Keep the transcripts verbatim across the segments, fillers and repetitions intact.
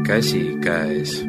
Käsikäes.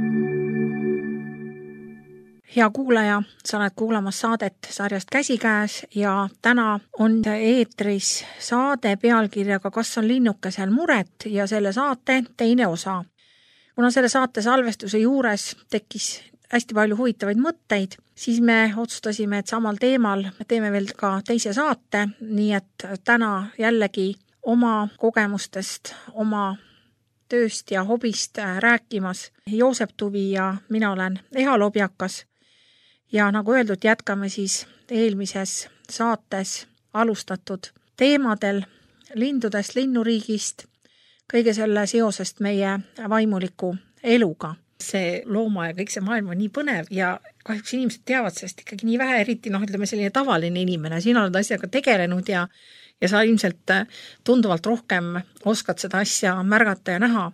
Hea kuulaja, sa oled kuulamas saadet sarjast Käsikäes ja täna on eetris saade pealkirjaga Kas on linnukesel muret ja selle saate teine osa. Kuna selle saate salvestuse juures tekkis hästi palju huvitavaid mõtteid, siis me otsustasime, et samal teemal teeme veel ka teise saate, nii et täna jällegi oma kogemustest, oma tööst ja hobist rääkimas Joosep Tuvi ja mina olen Eha Lobjakas. Ja nagu öeldud, jätkame siis eelmises saates alustatud teemadel lindudest, linnuriigist, kõige selle seosest meie vaimuliku eluga. See looma ja kõik see maailm on nii põnev ja kahjuks inimesed teavad sellest ikkagi nii vähe, eriti noh, ütleme selline tavaline inimene. Sina oled asjaga tegelenud ja, ja sa ilmselt tunduvalt rohkem oskad seda asja märgata ja näha.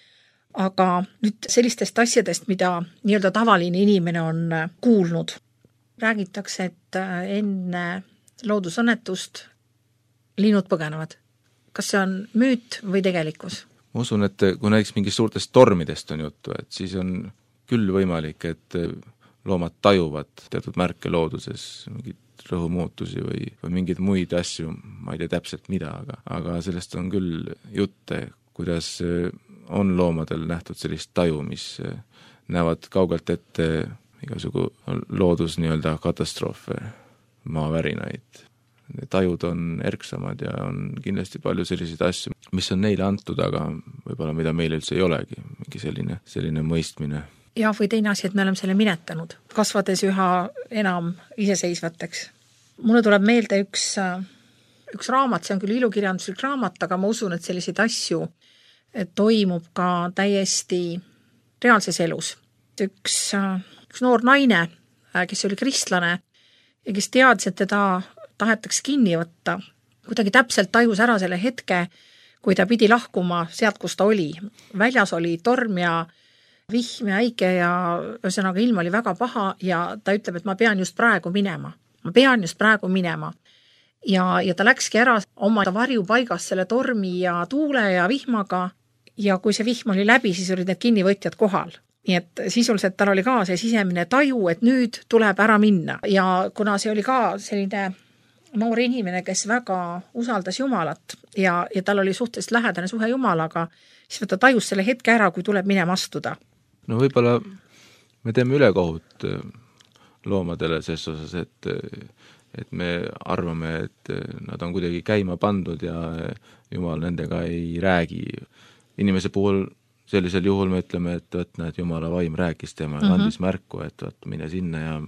Aga nüüd sellistest asjadest, mida nii-öelda tavaline inimene on kuulnud. Räägitakse, et enne loodusõnnetust linnud põgenevad. Kas see on müüt või tegelikkus? Ma usun, et kui näiteks mingist suurtest tormidest on juttu, et siis on küll võimalik, et loomad tajuvad teatud märke looduses, mingid rõhumuutusi või, või mingeid muid asju, ma ei tea täpselt mida, aga, aga sellest on küll jutte, kuidas on loomadel nähtud sellist taju, mis näevad kaugelt ette igasugu loodus nii-öelda katastroofe, maavärinaid. Tajud on erksamad ja on kindlasti palju selliseid asju, mis on neile antud, aga võib-olla mida meil üldse ei olegi, mingi selline, selline mõistmine. Ja või teine asi, et me oleme selle minetanud, kasvades üha enam iseseisvateks. Mulle tuleb meelde üks, üks raamat, see on küll ilukirjanduslik raamat, aga ma usun, et selliseid asju toimub ka täiesti reaalses elus. Üks, üks noor naine, kes oli kristlane ja kes teadis, et teda tahetaks kinni võtta, kuidagi täpselt tajus ära selle hetke, kui ta pidi lahkuma sealt, kus ta oli. Väljas oli torm ja vihm ja äike ja ühesõnaga ilm oli väga paha ja ta ütleb, et ma pean just praegu minema. Ma pean just praegu minema. Ja, ja ta läkski ära oma varjupaigas selle tormi ja tuule ja vihmaga ja kui see vihm oli läbi, siis olid need kinnivõtjad kohal. Nii et sisuliselt tal oli ka see sisemine taju, et nüüd tuleb ära minna. Ja kuna see oli ka selline noor inimene, kes väga usaldas Jumalat ja, ja tal oli suhteliselt lähedane suhe Jumalaga, siis ta tajus selle hetke ära, kui tuleb minema astuda. No võib-olla me teeme ülekohut loomadele ses osas, et, et me arvame, et nad on kuidagi käima pandud ja Jumal nendega ei räägi. Inimese puhul sellisel juhul me ütleme, et võt, näed, Jumala vaim rääkis tema ja andis mm-hmm. märku, et võt, mine sinna ja,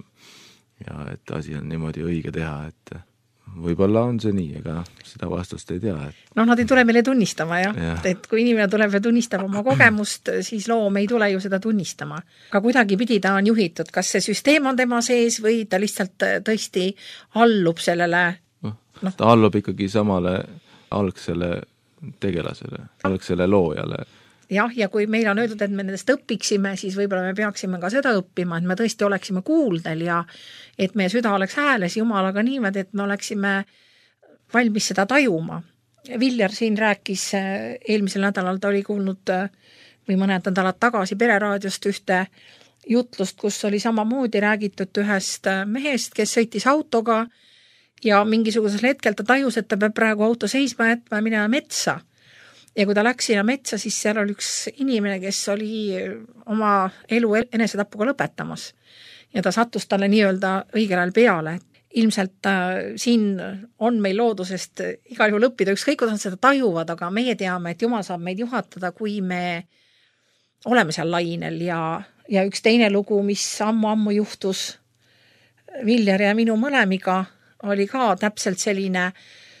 ja et asi on niimoodi õige teha, et võib-olla on see nii, ega seda vastust ei tea. Et... No nad ei tule meile tunnistama, jah. Ja. Et kui inimene tuleb ja tunnistab oma kogemust, siis loom ei tule ju seda tunnistama. Aga kuidagi pidi ta on juhitud. Kas see süsteem on tema sees või ta lihtsalt tõesti allub sellele? No, no. Ta allub ikkagi samale algsele tegelasele, algsele loojale. Jah, ja kui meil on öeldud, et me nendest õpiksime, siis võib-olla me peaksime ka seda õppima, et me tõesti oleksime kuuldel ja et meie süda oleks hääles Jumalaga niimoodi, et me oleksime valmis seda tajuma. Viljar siin rääkis eelmisel nädalal, ta oli kuulnud või mõned nädalad tagasi pereraadiost ühte jutlust, kus oli samamoodi räägitud ühest mehest, kes sõitis autoga ja mingisugusel hetkel ta tajus, et ta peab praegu auto seisma jätma ja minema metsa. Ja kui ta läks sinna metsa, siis seal oli üks inimene, kes oli oma elu enesetapuga lõpetamas. Ja ta sattus talle nii-öelda õigel ajal peale. Ilmselt äh, siin on meil loodusest igal juhul õppida, ükskõik kuidas seda tajuvad, aga meie teame, et Jumal saab meid juhatada, kui me oleme seal lainel. Ja, ja üks teine lugu, mis ammu-ammu juhtus Viljar ja minu mõlemiga, oli ka täpselt selline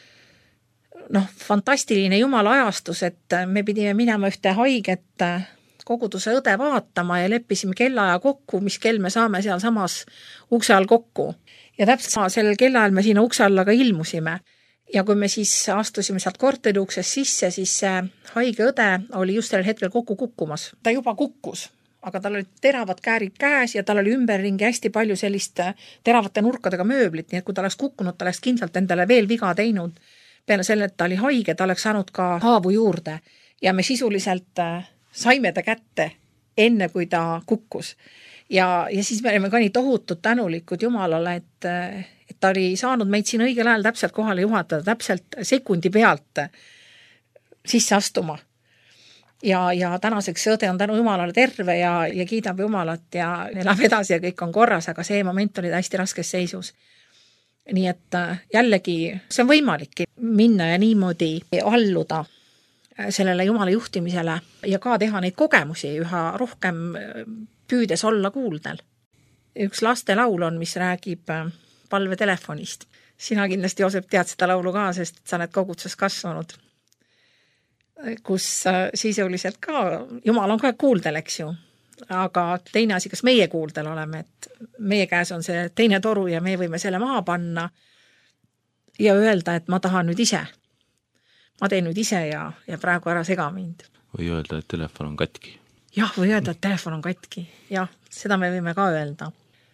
noh, fantastiline Jumala ajastus, et me pidime minema ühte haiget koguduse õde vaatama ja leppisime kellaaja kokku, mis kell me saame seal samas ukse all kokku. Ja täpselt sellel kellaajal me siinä ukse alla ka ilmusime. Ja kui me siis astusime sealt korteri uksest sisse, siis see haige õde oli just sellel hetkel kokku kukkumas. Ta juba kukkus, aga tal olid teravad käärid käes ja tal oli ümberringi hästi palju sellist teravate nurkadega mööblit, nii et kui ta oleks kukkunud, ta oleks kindlalt endale veel viga teinud. Peale selle, et ta oli haige, ta oleks saanud ka haavu juurde ja me sisuliselt saime ta kätte enne kui ta kukkus. Ja, ja siis me olime ka nii tohutud tänulikud Jumalale, et, et ta oli saanud meid siin õigel ajal täpselt kohale juhatada, täpselt sekundi pealt sisse astuma. Ja, ja tänaseks õde on tänu Jumalale terve ja, ja kiidab Jumalat ja elab edasi ja kõik on korras, aga see moment oli hästi raskes seisus. Nii et jällegi see on võimalik minna ja niimoodi alluda sellele Jumala juhtimisele ja ka teha neid kogemusi üha rohkem püüdes olla kuuldel. Üks laste laul on, mis räägib palvetelefonist. Sina kindlasti, Joosep, tead seda laulu ka, sest sa oled kogudses kasvanud, kus sisuliselt ka Jumal on ka kuuldel, eks ju. Aga teine asi, kas meie kuuldel oleme, et meie käes on see teine toru ja me võime selle maha panna ja öelda, et ma tahan nüüd ise. Ma teen nüüd ise ja, ja praegu ära sega mind. Või öelda, et telefon on katki. Jah, või öelda, et telefon on katki. Jah, seda me võime ka öelda.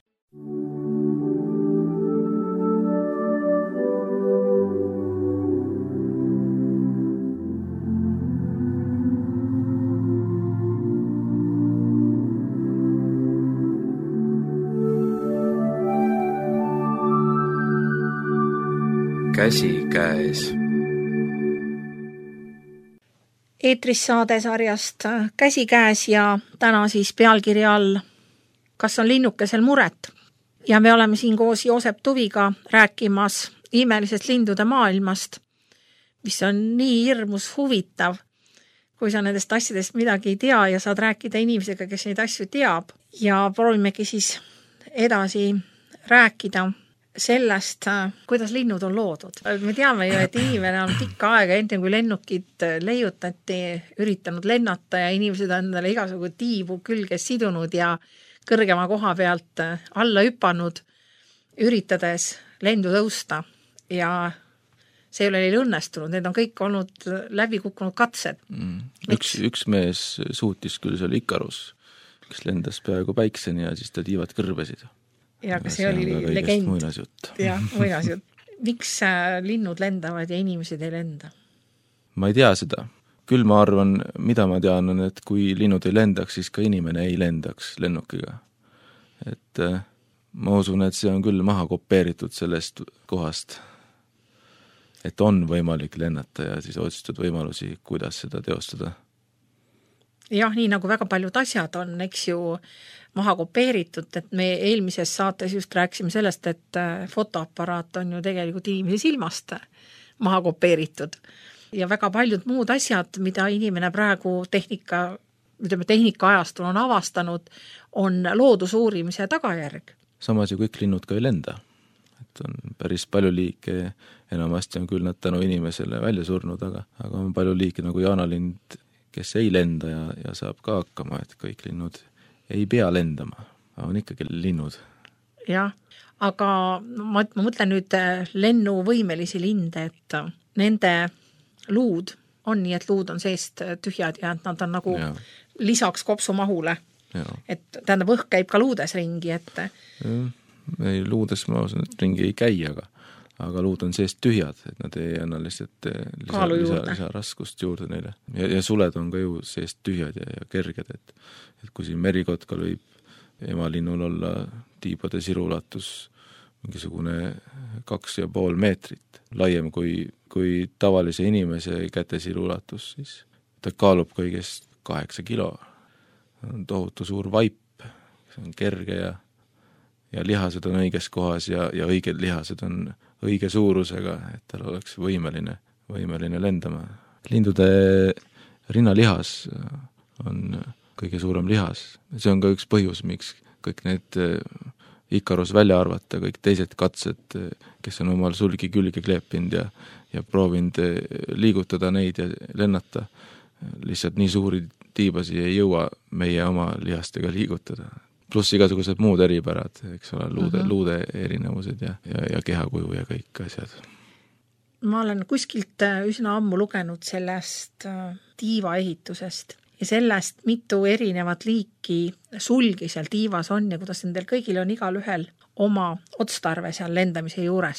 Käsi käes. Eetris saade sarjast Käsi käes ja täna siis pealkirja all Kas on linnukesel muret? Ja me oleme siin koos Joosep Tuviga rääkimas imelisest lindude maailmast, mis on nii hirmus huvitav, kui sa nendest asjadest midagi ei tea ja saad rääkida inimesega, kes neid asju teab. Ja proovimegi siis edasi rääkida sellest, kuidas linnud on loodud. Me teame ju, et inimene on pikka aega enne kui lennukid leiutati, üritanud lennata ja inimesed on endale igasugu tiibu külge sidunud ja kõrgema koha pealt alla hüpanud, üritades lendu tõusta. Ja see ei ole neil õnnestunud, need on kõik olnud läbi kukkunud katsed. Mm. Üks, üks mees suutis küll, see oli Ikarus, kes lendas peaaegu päikseni ja siis ta tiivad kõrbesid. Ja aga see, see oli legend. Muinasjutt. Ja, muinasjutt. Miks linnud lendavad ja inimesed ei lenda? Ma ei tea seda. Küll ma arvan, mida ma tean, on, et kui linnud ei lendaks, siis ka inimene ei lendaks lennukiga. Et ma usun, et see on küll maha kopeeritud sellest kohast, et on võimalik lennata ja siis otsitud võimalusi, kuidas seda teostada. Jah, nii nagu väga paljud asjad on, eks ju, maha kopeeritud, et me eelmises saates just rääkisime sellest, et fotoaparaat on ju tegelikult inimese silmast maha kopeeritud. Ja väga paljud muud asjad, mida inimene praegu tehnika, ütleme, tehnika ajastul on avastanud, on loodusuurimise tagajärg. Samas ju kõik linnud ka ei lenda. Et on päris palju liike, enamasti on küll nad tänu inimesele välja surnud, aga, aga on palju liike nagu jaanalind, kes ei lenda ja, ja saab ka hakkama, et kõik linnud ei pea lendama, on ikkagi linnud. Jah, aga ma, ma mõtlen nüüd lennuvõimelisi linde, et nende luud on nii, et luud on seest tühjad ja et nad on nagu ja. Lisaks kopsumahule. Ja. Et tähendab, õhk käib ka luudes ringi, et ei, luudes ma usun, et ringi ei käi, aga, aga luud on seest tühjad, et nad ei anna lihtsalt lisa, lisa, lisa raskust juurde neile. Ja, ja suled on ka ju seest tühjad ja, ja kerged, et, et kui siin merikotkal võib emalinnul olla tiibade sirulatus mingisugune kaks ja pool meetrit laiem kui, kui tavalise inimese käte sirulatus, siis ta kaalub kõigest kaheksa kilo. On tohutu suur vaip, see on kerge ja, ja lihased on õiges kohas ja, ja õiged lihased on õige suurusega, et tal oleks võimeline, võimeline lendama. Lindude rinnalihas on kõige suurem lihas. See on ka üks põhjus, miks kõik need Ikarus välja arvata, kõik teised katsed, kes on omal sulgi külge kleepinud ja, ja proovinud liigutada neid ja lennata, lihtsalt nii suuri tiibasi ei jõua meie oma lihastega liigutada. Pluss igasugused muud eripärad, eks ole, luude, uh-huh. luude erinevused ja, ja, ja kehakuju ja kõik asjad. Ma olen kuskilt üsna ammu lugenud sellest tiiva ehitusest ja sellest, mitu erinevat liiki sulgi seal tiivas on ja kuidas nendel kõigil on igal ühel oma otstarve seal lendamise juures.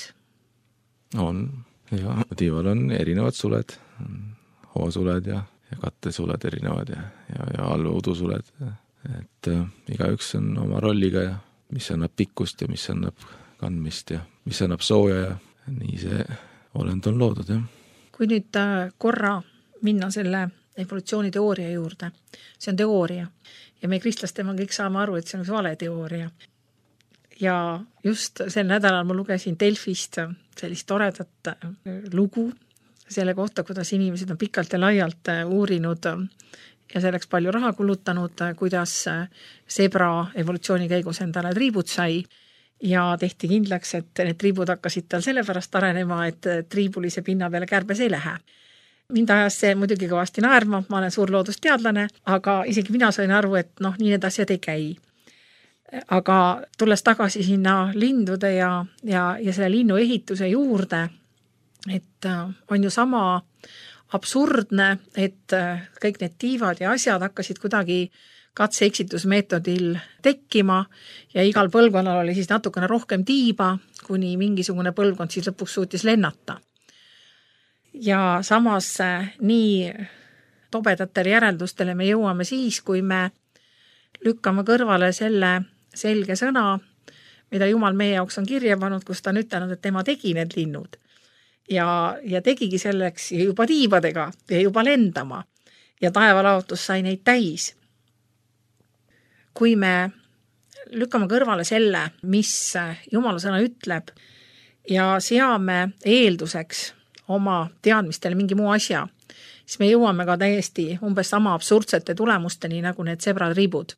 On, ja tiival on erinevad suled, hoosuled ja, ja kattesuled erinevad ja, ja, ja alluudusuled. et äh, igaüks on oma rolliga ja mis annab pikkust ja mis annab kandmist ja mis annab sooja ja nii see olend on loodud, jah. Kui nüüd korra minna selle evolutsiooniteooria juurde, see on teooria ja me kristlastena kõik saame aru, et see on üks vale teooria. Ja just sel nädalal ma lugesin Delfist sellist toredat lugu selle kohta, kuidas inimesed on pikalt ja laialt uurinud ja selleks palju raha kulutanud, kuidas zebra evolutsiooni käigus endale triibud sai ja tehti kindlaks, et need triibud hakkasid tal sellepärast arenema, et triibulise pinna peale kärbes ei lähe. Mind ajas see muidugi kõvasti naerma, ma olen suur loodusteadlane, aga isegi mina sain aru, et noh, nii need asjad ei käi. Aga tulles tagasi sinna lindude ja, ja, ja selle linnu ehituse juurde, et on ju sama absurdne, et kõik need tiivad ja asjad hakkasid kuidagi katse-eksitusmeetodil tekkima ja igal põlvkonnal oli siis natukene rohkem tiiba, kuni mingisugune põlvkond siis lõpuks suutis lennata. Ja samas nii tobedatele järeldustele me jõuame siis, kui me lükkame kõrvale selle selge sõna, mida Jumal meie jaoks on kirja pannud, kus ta on ütelnud, et tema tegi need linnud. Ja, ja tegigi selleks juba tiibadega ja juba lendama ja taevalaotus sai neid täis. Kui me lükkame kõrvale selle, mis Jumala sõna ütleb ja seame eelduseks oma teadmistele mingi muu asja, siis me jõuame ka täiesti umbes sama absurdsete tulemusteni nagu need zebratriibud.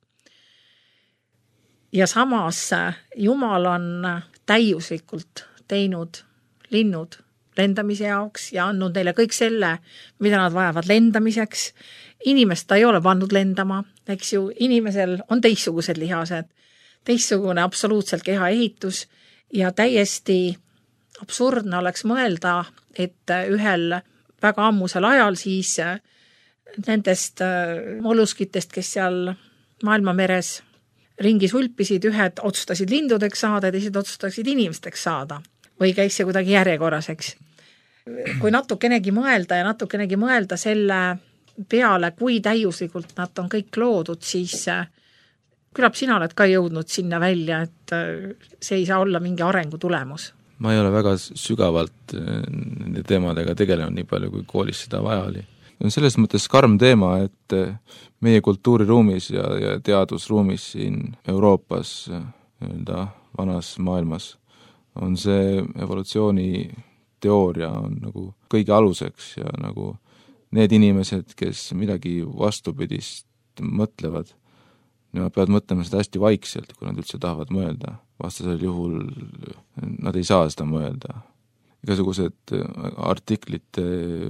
Ja samas Jumal on täiuslikult teinud linnud lendamise jaoks ja andnud neile kõik selle, mida nad vajavad lendamiseks. Inimest ta ei ole pannud lendama, eks ju, inimesel on teistsugused lihased, teistsugune absoluutselt keha ehitus ja täiesti absurdne oleks mõelda, et ühel väga ammusel ajal siis nendest molluskitest, kes seal maailmameres ringi sulpisid, ühed otsustasid lindudeks saada ja teised otsustasid inimesteks saada või käis see kuidagi järjekorraseks. Kui natukenegi mõelda ja natukenegi mõelda selle peale, kui täiuslikult nad on kõik loodud, siis küllap sina oled ka jõudnud sinna välja, et see ei saa olla mingi arengu tulemus. Ma ei ole väga sügavalt nende teemadega tegelenud nii palju, kui koolis seda vaja oli. On selles mõttes karm teema, et meie kultuuriruumis ja, ja teadusruumis siin Euroopas, nii-öelda vanas maailmas, on see evolutsiooni teooria on nagu kõige aluseks ja nagu need inimesed, kes midagi vastupidist mõtlevad, nemad peavad mõtlema seda hästi vaikselt, kui nad üldse tahavad mõelda. Vastasel juhul nad ei saa seda mõelda. Igasugused artiklite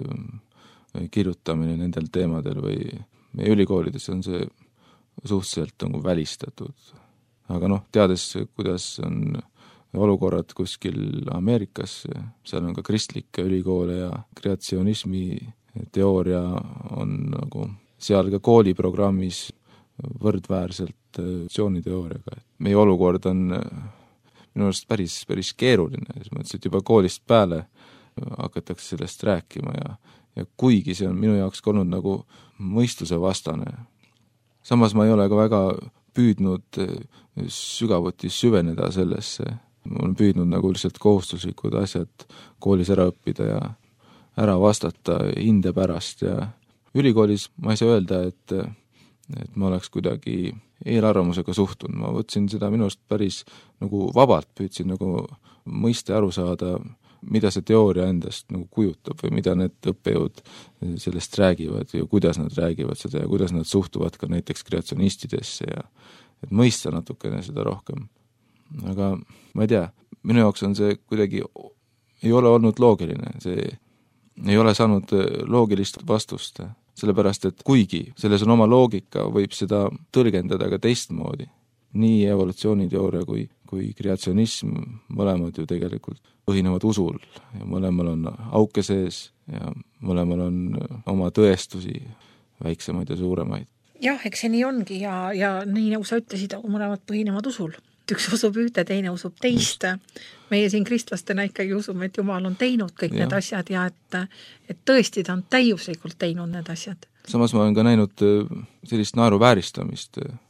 kirjutamine nendel teemadel või meie ülikoolides on see suhteliselt nagu välistatud. Aga noh, teades, kuidas on olukorrad kuskil Ameerikas, seal on ka kristlikke ülikoole ja kreatsionismi teooria on nagu seal ka kooliprogrammis võrdväärselt evolutsiooniteooriaga. Meie olukord on minu arust päris, päris keeruline, siis mõtlesin, et juba koolist peale hakatakse sellest rääkima ja, ja kuigi see on minu jaoks olnud nagu mõistuse vastane. Samas ma ei ole ka väga püüdnud sügavuti süveneda sellesse. Ma olen püüdnud nagu lihtsalt kohustuslikud asjad koolis ära õppida ja ära vastata hinde pärast ja ülikoolis ma ei saa öelda, et, et ma oleks kuidagi eelarvamusega suhtun. Ma võtsin seda minu arust päris nagu vabalt, püüdsin nagu mõiste aru saada, mida see teooria endast nagu kujutab või mida need õppejõud sellest räägivad ja kuidas nad räägivad seda ja kuidas nad suhtuvad ka näiteks kreatsionistidesse ja et mõista natukene seda rohkem. Aga ma ei tea, minu jaoks on see kuidagi, ei ole olnud loogiline, see ei ole saanud loogilist vastust, sellepärast et kuigi selles on oma loogika, võib seda tõlgendada ka teistmoodi. Nii evolutsiooniteooria kui, kui kreatsionism, mõlemad ju tegelikult põhinevad usul ja mõlemal on auke sees ja mõlemal on oma tõestusi, väiksemaid ja suuremaid. Jah, eks see nii ongi ja, ja nii nagu sa ütlesid, mõlemad põhinevad usul. Üks usub ühte, teine usub teist. Meie siin kristlastena ikkagi usume, et Jumal on teinud kõik ja. Need asjad ja et, et tõesti ta on täiuslikult teinud need asjad. Samas ma olen ka näinud sellist naeruvääristamist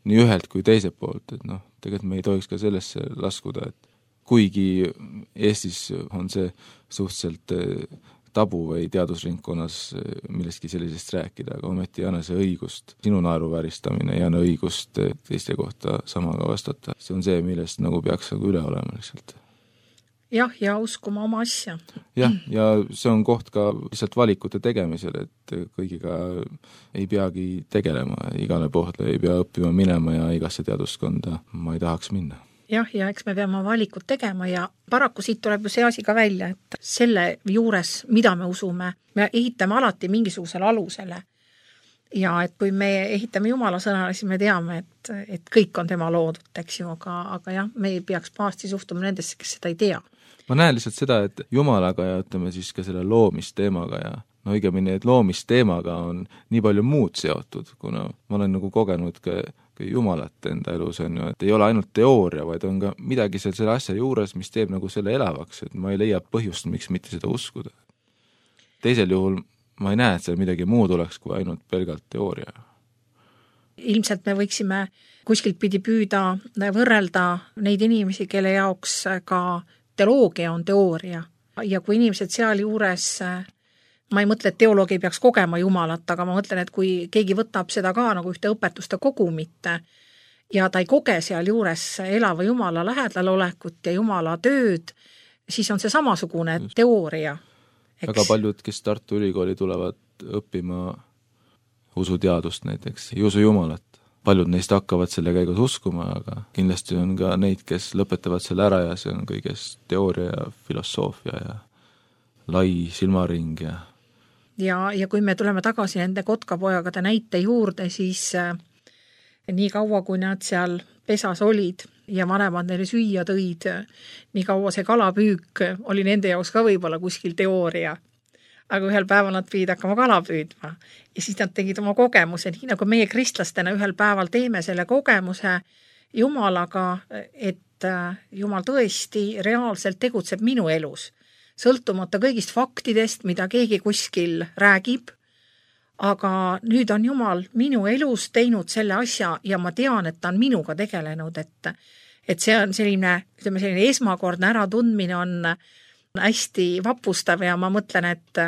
nii ühelt kui teiselt poolt, et noh, tegelikult me ei tohiks ka sellesse laskuda, et kuigi Eestis on see suhteliselt tabu või teadusringkonnas millestki sellisest rääkida, aga ometi ei anna see õigust, sinu naeruvääristamine ei anna õigust teiste kohta samaga vastata. See on see, millest nagu peaks nagu üle olema lihtsalt. Jah, ja uskuma oma asja. Jah, ja see on koht ka lihtsalt valikute tegemisel, et kõigiga ei peagi tegelema, igale poole ei pea õppima minema ja igasse teaduskonda ma ei tahaks minna. Jah, ja eks me peame valikud tegema ja paraku siit tuleb ju see asi ka välja, et selle juures, mida me usume, me ehitame alati mingisugusele alusele. Ja et kui me ehitame Jumala sõnale, siis me teame, et, et kõik on tema loodud, eks ju, aga, aga jah, me ei peaks pahasti suhtuma nendesse, kes seda ei tea. Ma näen lihtsalt seda, et Jumalaga ja ütleme siis ka selle loomisteemaga ja no õigemini, et loomisteemaga on nii palju muud seotud, kuna ma olen nagu kogenud ka Jumalat enda elus on ju, et ei ole ainult teooria, vaid on ka midagi seal selle asja juures, mis teeb nagu selle elavaks, et ma ei leia põhjust, miks mitte seda uskuda. Teisel juhul ma ei näe, et seal midagi muud oleks kui ainult pelgalt teooria. Ilmselt me võiksime kuskilt pidi püüda võrrelda neid inimesi, kelle jaoks ka teoloogia on teooria. Ja kui inimesed seal juures, ma ei mõtle, et teoloog ei peaks kogema Jumalat, aga ma mõtlen, et kui keegi võtab seda ka nagu ühte õpetuste kogumit ja ta ei koge seal juures elava Jumala lähedal olekut ja Jumala tööd, siis on see samasugune teooria. Eks? Väga paljud, kes Tartu Ülikooli tulevad õppima usuteadust näiteks, ei usu Jumalat. Paljud neist hakkavad selle käigus uskuma, aga kindlasti on ka neid, kes lõpetavad selle ära ja see on kõigest teooria ja filosoofia ja lai silmaring ja Ja, ja kui me tuleme tagasi nende kotkapojagade näite juurde, siis äh, nii kaua, kui nad seal pesas olid ja vanemad neile süüa tõid, nii kaua see kalapüük oli nende jaoks ka võib-olla kuskil teooria. Aga ühel päeval nad pidid hakkama kala püüdma ja siis nad tegid oma kogemuse, nii nagu meie kristlastena ühel päeval teeme selle kogemuse Jumalaga, et äh, Jumal tõesti reaalselt tegutseb minu elus. Sõltumata kõigist faktidest, mida keegi kuskil räägib, aga nüüd on Jumal minu elus teinud selle asja ja ma tean, et ta on minuga tegelenud, et, et see on selline, ütleme, selline esmakordne äratundmine on hästi vapustav ja ma mõtlen, et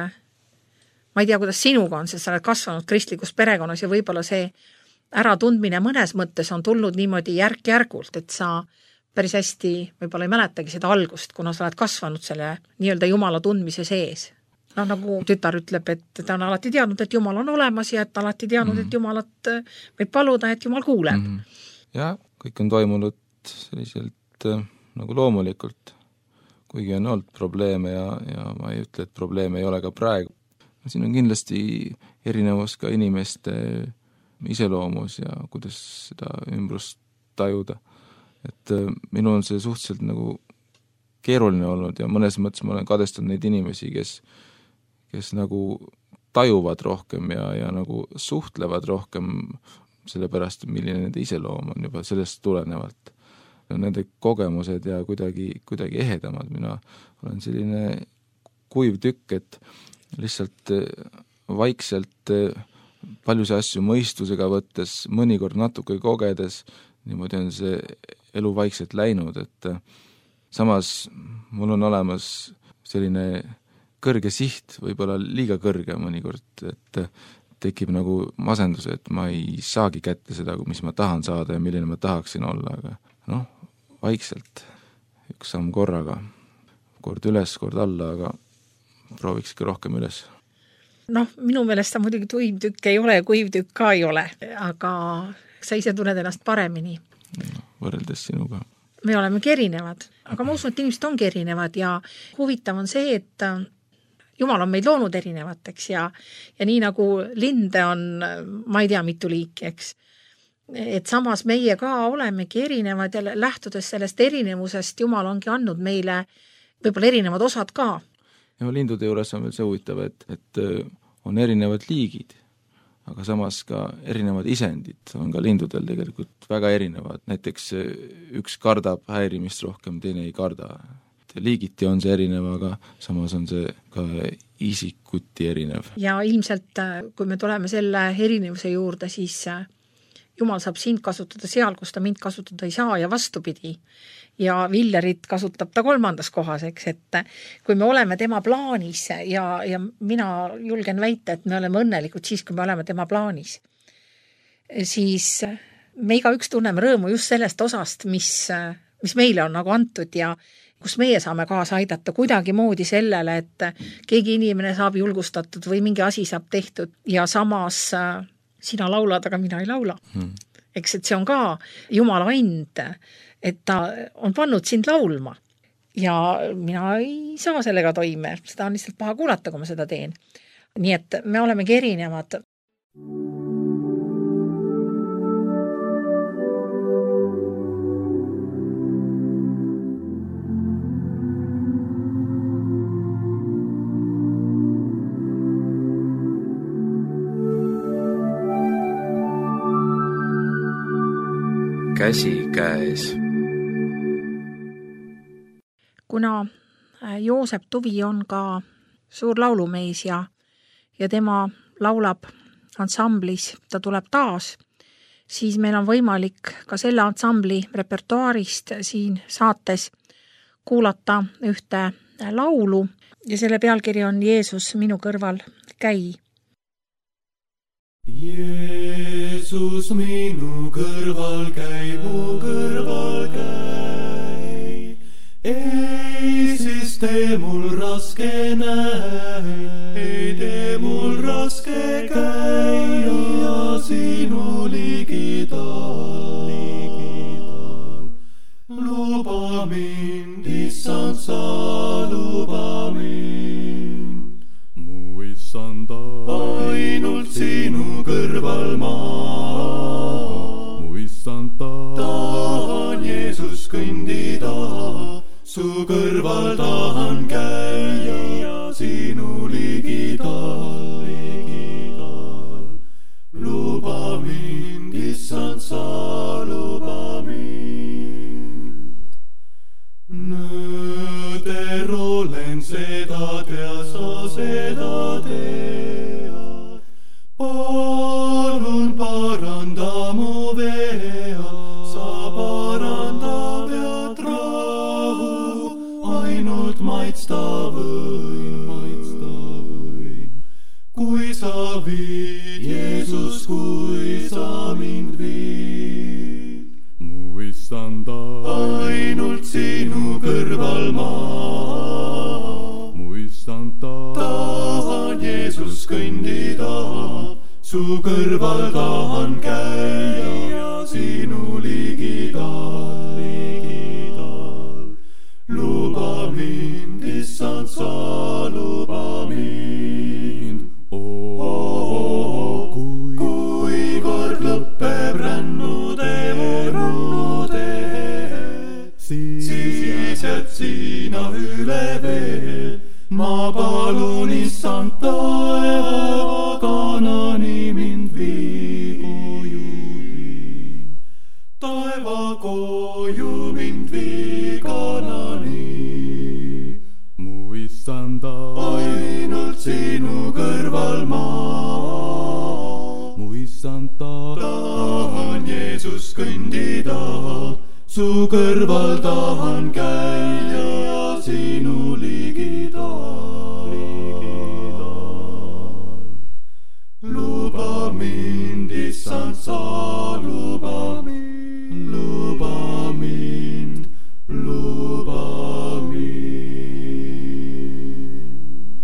ma ei tea, kuidas sinuga on, sest sa oled kasvanud kristlikus perekonnas ja võib-olla see äratundmine mõnes mõttes on tulnud niimoodi järk-järgult, et sa päris hästi võib-olla ei mäletagi seda algust, kuna sa oled kasvanud selle nii-öelda Jumala tundmise sees. No nagu tütar ütleb, et ta on alati teadnud, et Jumal on olemas ja et alati teadnud, mm-hmm. et Jumalat võib paluda, et Jumal kuuleb. Mm-hmm. Ja kõik on toimunud selliselt nagu loomulikult, kuigi on olnud probleeme ja, ja ma ei ütle, et probleeme ei ole ka praegu. Siin on kindlasti erinevus ka inimeste iseloomus ja kuidas seda ümbrust tajuda. Et minu on see suhteliselt nagu keeruline olnud ja mõnes mõttes ma olen kadestanud neid inimesi, kes, kes nagu tajuvad rohkem ja, ja nagu suhtlevad rohkem sellepärast, milline nende iseloom on juba sellest tulenevalt. Nende kogemused ja kuidagi, kuidagi ehedamad. Mina olen selline kuiv tükk, et lihtsalt vaikselt paljusi asju mõistusega võttes, mõnikord natuke kogedes, niimoodi on see elu vaikselt läinud, et samas mul on olemas selline kõrge siht, võib-olla liiga kõrge mõnikord, et tekib nagu masendus, et ma ei saagi kätte seda, mis ma tahan saada ja milline ma tahaksin olla, aga noh, vaikselt, üks samm korraga, kord üles, kord alla, aga proovikski rohkem üles. Noh, minu meelest ta muidugi tuim tükk ei ole ja kuiv tükk ka ei ole, aga sa ise tunned ennast paremini. No, võrreldes sinuga. Me olemegi erinevad, aga ma usun, et inimesed ongi erinevad ja huvitav on see, et Jumal on meid loonud erinevateks ja, ja nii nagu linde on, ma ei tea, mitu liiki, eks. Et samas meie ka olemegi erinevad ja lähtudes sellest erinevusest Jumal ongi andnud meile võib-olla erinevad osad ka. Ja lindude juures on veel see huvitav, et, et on erinevad liigid, aga samas ka erinevad isendid on ka lindudel tegelikult väga erinevad. Näiteks üks kardab häirimist rohkem, teine ei karda. Liigiti on see erinev, aga samas on see ka isikuti erinev. Ja ilmselt, kui me tuleme selle erinevuse juurde, siis Jumal saab sind kasutada seal, kus ta mind kasutada ei saa ja vastupidi. Ja Villerit kasutab ta kolmandas kohas, eks, et kui me oleme tema plaanis ja, ja mina julgen väita, et me oleme õnnelikud siis, kui me oleme tema plaanis, siis me igaüks tunneme rõõmu just sellest osast, mis, mis meile on nagu antud ja kus meie saame kaasa aidata kuidagi moodi sellele, et keegi inimene saab julgustatud või mingi asi saab tehtud ja samas sina laulad, aga mina ei laula. Hmm. Eks, et see on ka Jumala and, et ta on pannud sind laulma ja mina ei saa sellega toime. Seda on lihtsalt paha kuulata, kui ma seda teen. Nii et me olemegi erinevad. Käsi käes. Kuna Joosep Tuvi on ka suur laulumees ja, ja tema laulab ansamblis, ta tuleb taas, siis meil on võimalik ka selle ansambli repertuaarist siin saates kuulata ühte laulu ja selle pealkiri on Jeesus minu kõrval käi. Jeesus minu kõrval käi, mu kõrval käi. Ei siis tee mul raske näe, ei tee mul raske käia sinu ligidal. Luba mind, issand, sa luba mind. Mu issanda ainult sinu kõrval maa. Mu issanda tahan Jeesus kõndida, su kõrval tahan käia sinu ligidal, ligidal. Luba mind, issand, sa luba mind. Nõder olen seda tea, sa seda tea. Palun paranda mu vea, sa paranda vead rahu, ainult maitsta võin, maitsta võin. Kui sa viid, Jeesus, kui sa mind viid, mu issanda ainult sinu kõrval maa. Mu issanda tahan Jeesus kõndida, su kõrval tahan käia sinu ligidal, ligidal. Luba mind, issand, sa luba mind. Oh, oh, oh, kui, kui kord lõppeb rännude, rännude, siis, siis jääd sina üle veel. Ma palun, issand, taeva kanani mind vii, koju vii. Taeva koju mind vii kanani. Mu issanda ainult sinu kõrval maa. Mu issanda tahan Jeesus kõndida, su kõrval tahan käia sinu ligidal, ligidal. Luba mind, issand, sa luba mind, luba mind, luba mind.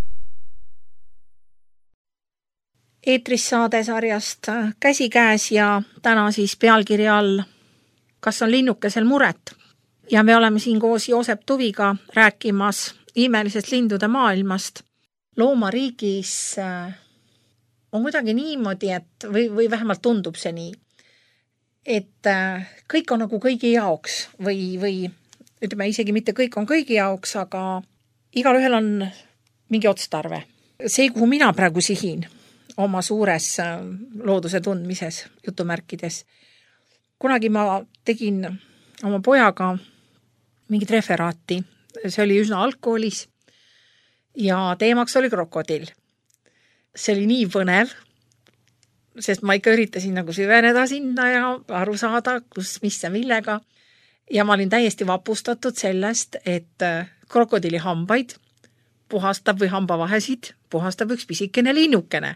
Eetris saade sarjast Käsi käes ja täna siis pealkiri all Kas on linnukesel muret? Ja me oleme siin koos Joosep Tuviga rääkimas imelisest lindude maailmast. Loomariigis on kuidagi niimoodi, et või, või vähemalt tundub see nii, et kõik on nagu kõigi jaoks või, või ütleme isegi mitte kõik on kõigi jaoks, aga igal ühel on mingi otstarve. See, kuhu mina praegu sihin oma suures looduse tundmises, jutumärkides, kunagi ma tegin oma pojaga mingit referaati, see oli üsna algkoolis ja teemaks oli krokodill. See oli nii põnev, sest ma ikka üritasin nagu süveneda sinna ja aru saada, kus, mis ja millega. Ja ma olin täiesti vapustatud sellest, et krokodili hambaid puhastab või hambavahesid puhastab üks pisikene linnukene.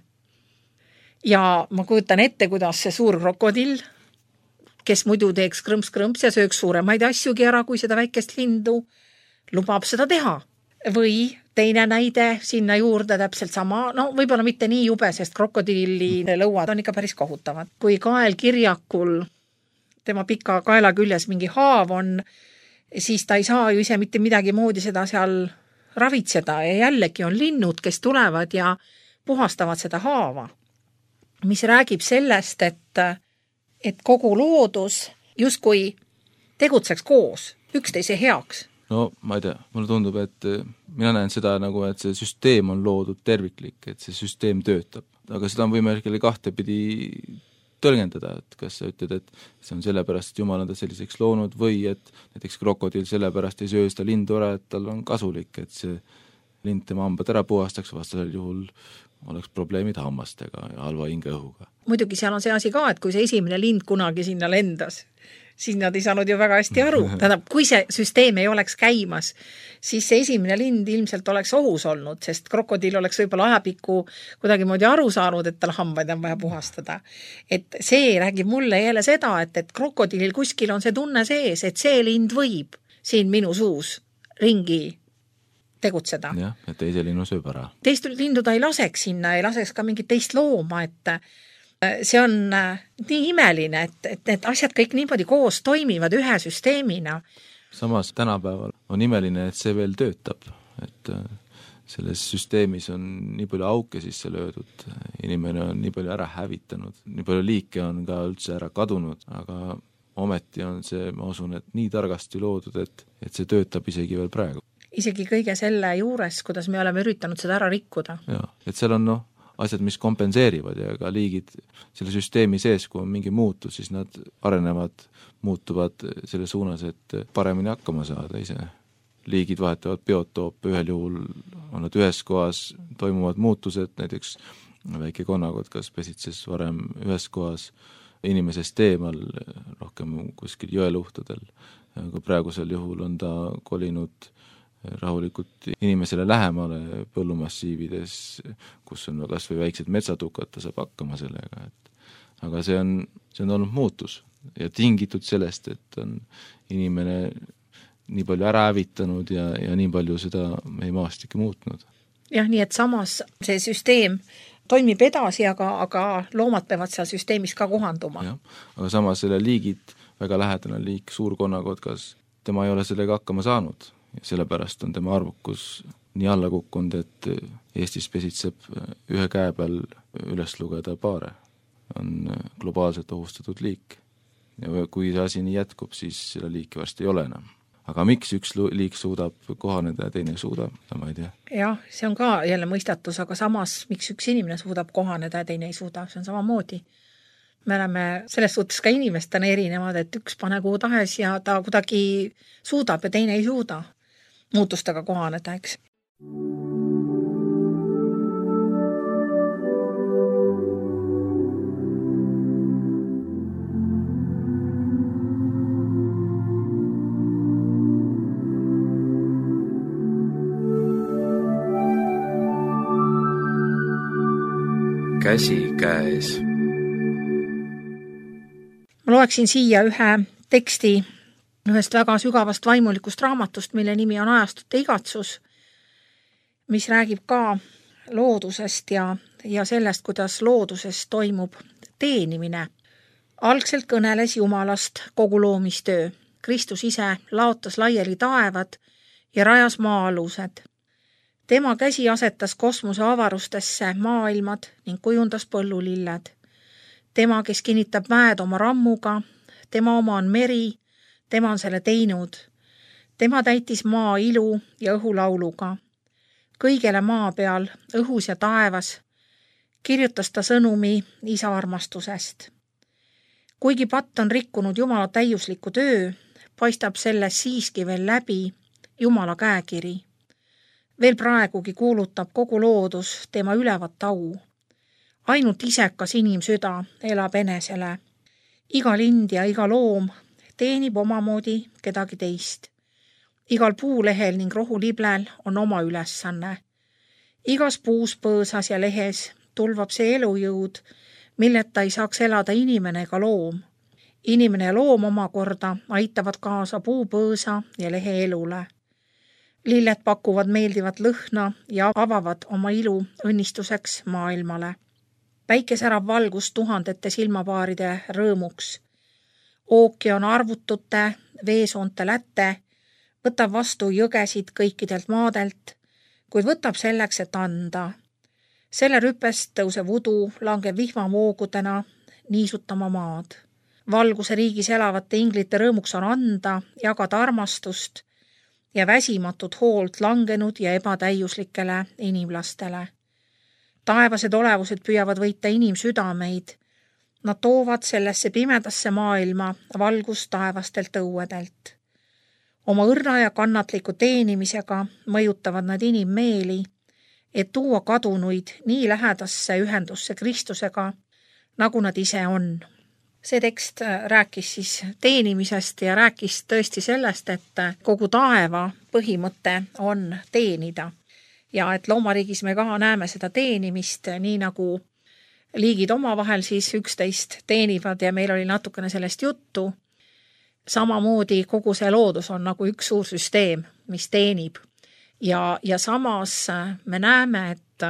Ja ma kujutan ette, kuidas see suur krokodill, kes muidu teeks krõmps-krõmps ja sööks suuremaid asjugi ära kui seda väikest lindu, lubab seda teha. Või teine näide sinna juurde täpselt sama, no võib-olla mitte nii jube, sest krokodilli lõuad on ikka päris kohutavad. Kui kaelkirjakul tema pika kaela küljes mingi haav on, siis ta ei saa ju ise mitte midagi moodi seda seal ravitseda ja jällegi on linnud, kes tulevad ja puhastavad seda haava, mis räägib sellest, et, et kogu loodus justkui tegutseks koos, üksteise heaks. No ma ei tea, mulle tundub, et mina näen seda nagu, et see süsteem on loodud terviklik, et see süsteem töötab. Aga seda on võimalik kahtepidi tõlgendada, et kas sa ütled, et see on sellepärast, et Jumal on ta selliseks loonud või et näiteks krokodil sellepärast ei söö seda lindu ära, et tal on kasulik, et see lind tema hambad ära puhastaks, vastasel juhul oleks probleemid hammastega ja halva hingeõhuga. Muidugi seal on see asi ka, et kui see esimene lind kunagi sinna lendas, siis nad ei saanud ju väga hästi aru. Tähendab, kui see süsteem ei oleks käimas, siis see esimene lind ilmselt oleks ohus olnud, sest krokodiil oleks võib-olla ajapikku kuidagi moodi aru saanud, et tal hambaid on vaja puhastada. Et see räägib mulle jälle seda, et, et krokodilil kuskil on see tunne sees, et see lind võib siin minu suus ringi tegutseda. Jah, et teise linnu sööb ära. Teist lindu ta ei laseks sinna, ei laseks ka mingit teist looma, et see on nii imeline, et, et need asjad kõik niimoodi koos toimivad ühe süsteemina. Samas tänapäeval on imeline, et see veel töötab, et selles süsteemis on nii palju auke sisse löödud, inimene on nii palju ära hävitanud, nii palju liike on ka üldse ära kadunud, aga ometi on see, ma usun, et nii targasti loodud, et, et see töötab isegi veel praegu. Isegi kõige selle juures, kuidas me oleme üritanud seda ära rikkuda. Ja, et seal on noh, asjad, mis kompenseerivad ja ka liigid selle süsteemi sees, kui on mingi muutus, siis nad arenevad, muutuvad selle suunas, et paremini hakkama saada ise. Liigid vahetavad biotoope, ühel juhul on nad ühes kohas, toimuvad muutused, näiteks väike konnakott, kas pesitses varem ühes kohas inimesest eemal, rohkem kuskil jõeluhtudel. Aga praegusel juhul on ta kolinud rahulikult inimesele lähemale põllumassiivides, kus on kas või väiksed metsatukad, ta saab hakkama sellega. Et, aga see on, see on olnud muutus ja tingitud sellest, et on inimene nii palju ära hävitanud ja, ja nii palju seda meie maastike muutnud. Jah, nii et samas see süsteem toimib edasi, aga, aga loomad peavad seal süsteemis ka kohanduma. Ja, aga samas selle liigid, väga lähedane liik, suur konnakotkas, tema ei ole sellega hakkama saanud. Ja sellepärast on tema arvukus nii alla kukkunud, et Eestis pesitseb ühe käe peal üles lugeda paare. On globaalselt ohustatud liik. Ja kui see asi nii jätkub, siis selle liiki varsti ei ole enam. Aga miks üks liik suudab kohaneda ja teine ei suuda, ma ei tea. Jah, see on ka jälle mõistatus, aga samas miks üks inimene suudab kohaneda ja teine ei suuda, see on samamoodi. Me oleme selles suhtes ka inimestena erinevad, et üks pane kuhu tahes ja ta kuidagi suudab ja teine ei suuda muutustega kohaneda, eks. Käsi käes. Ma loeksin siia ühe teksti ühest väga sügavast vaimulikust raamatust, mille nimi on Ajastute igatsus, mis räägib ka loodusest ja, ja sellest, kuidas looduses toimub teenimine. Algselt kõneles Jumalast kogu loomistöö. Kristus ise laotas laiali taevad ja rajas maa-alused. Tema käsi asetas kosmose avarustesse maailmad ning kujundas põllulilled. Tema, kes kinnitab mäed oma rammuga, tema oma on meri, tema on selle teinud. Tema täitis maa ilu ja õhulauluga. Kõigele maa peal, õhus ja taevas, kirjutas ta sõnumi isa armastusest. Kuigi patt on rikkunud Jumala täiusliku töö, paistab selles siiski veel läbi Jumala käekiri. Veel praegugi kuulutab kogu loodus tema ülevat au. ainult isekas inimsüda elab enesele. Iga lind ja iga loom teenib omamoodi kedagi teist. Igal puulehel ning rohuliblel on oma ülesanne. Igas puus, põõsas ja lehes tulvab see elujõud, milleta ei saaks elada inimene ega loom. Inimene ja loom omakorda aitavad kaasa puupõõsa ja lehe elule. Lilled pakuvad meeldivat lõhna ja avavad oma ilu õnnistuseks maailmale. Päike särab valgust tuhandete silmapaaride rõõmuks. Ookean arvutute, veesoonte lätte, võtab vastu jõgesid kõikidelt maadelt, kuid võtab selleks, et anda. Selle rüpest tõuseb udu langeb vihmavoogudena niisutama maad. Valguse riigis elavate inglite rõõmuks on anda, jagada armastust ja väsimatut hoolt langenud ja ebatäiuslikele inimlastele. Taevased olevused püüavad võita inimsüdameid. Nad toovad sellesse pimedasse maailma valgust taevastelt õuedelt. Oma õrna ja kannatliku teenimisega mõjutavad nad inimmeeli, et tuua kadunuid nii lähedasse ühendusse Kristusega, nagu nad ise on. See tekst rääkis siis teenimisest ja rääkis tõesti sellest, et kogu taeva põhimõte on teenida. Ja et loomariigis me ka näeme seda teenimist, nii nagu liigid omavahel siis üksteist teenivad ja meil oli natukene sellest juttu. Samamoodi kogu see loodus on nagu üks suur süsteem, mis teenib. Ja, ja samas me näeme, et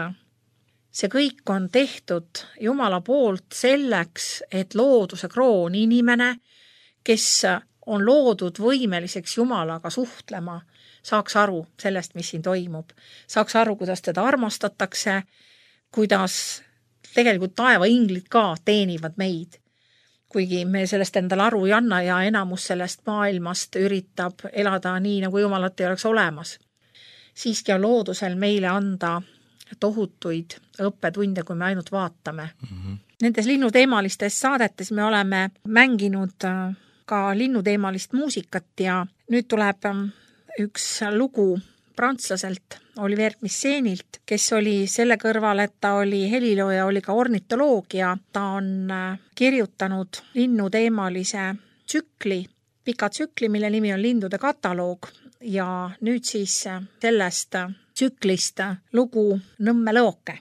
see kõik on tehtud Jumala poolt selleks, et looduse kroon inimene, kes on loodud võimeliseks Jumalaga suhtlema, saaks aru sellest, mis siin toimub. Saaks aru, kuidas teda armastatakse, kuidas tegelikult taevainglid ka teenivad meid. Kuigi me sellest endale aru ei anna ja enamus sellest maailmast üritab elada nii, nagu Jumalat ei oleks olemas. Siiski on loodusel meile anda tohutuid õppetunde, kui me ainult vaatame. Mm-hmm. Nendes linnuteemalistes saadetes me oleme mänginud ka linnuteemalist muusikat ja nüüd tuleb üks lugu prantslaselt Olivier Misseenilt, kes oli selle kõrval, et ta oli helilooja, oli ka ornitoloog ja ta on kirjutanud linnuteemalise tsükli, pika tsükli, mille nimi on Lindude kataloog ja nüüd siis sellest tsüklist lugu Nõmme lõoke.